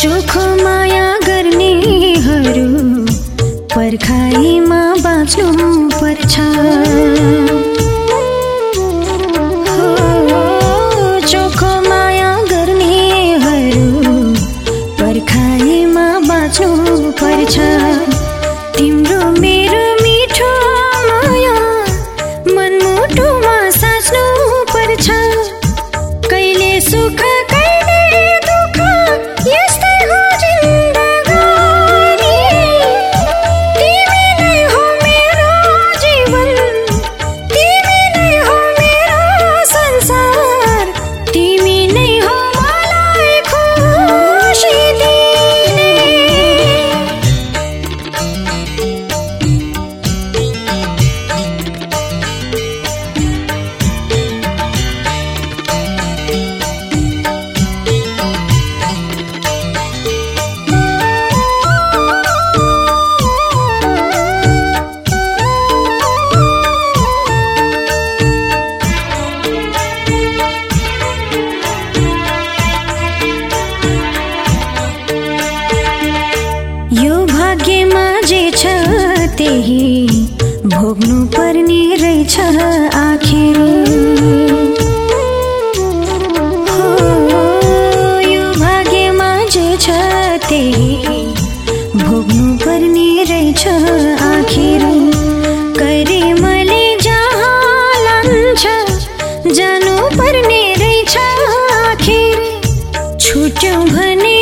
चोखो माया गर्नेहरू पर्खाइमा बाँच्नु पर्छ। चोखो माया गर्नेहरू पर्खाइमा बाँच्नु पर्छ। तिम्रो मेरो मिठो माया मनमुटुमा साच्नु पर्छ। कहिले सुख कहिले दुःख यस्तै हो जिन्दगानी। तिमी नै हो मेरो जीवन, तिमी नै हो मेरो संसार, तिमी नै हो मलाई खुसी दिने। यो भाग्यमा जे छ त्यही भोग्नु पर्ने रहेछ आखिर। यो भाग्यमा जे छ त्यही भोग्नु पर्ने रहेछ आखिर। करिमले जहाँ लान्छ जानु पर्ने रहेछ आखिर। छुट्यौं भने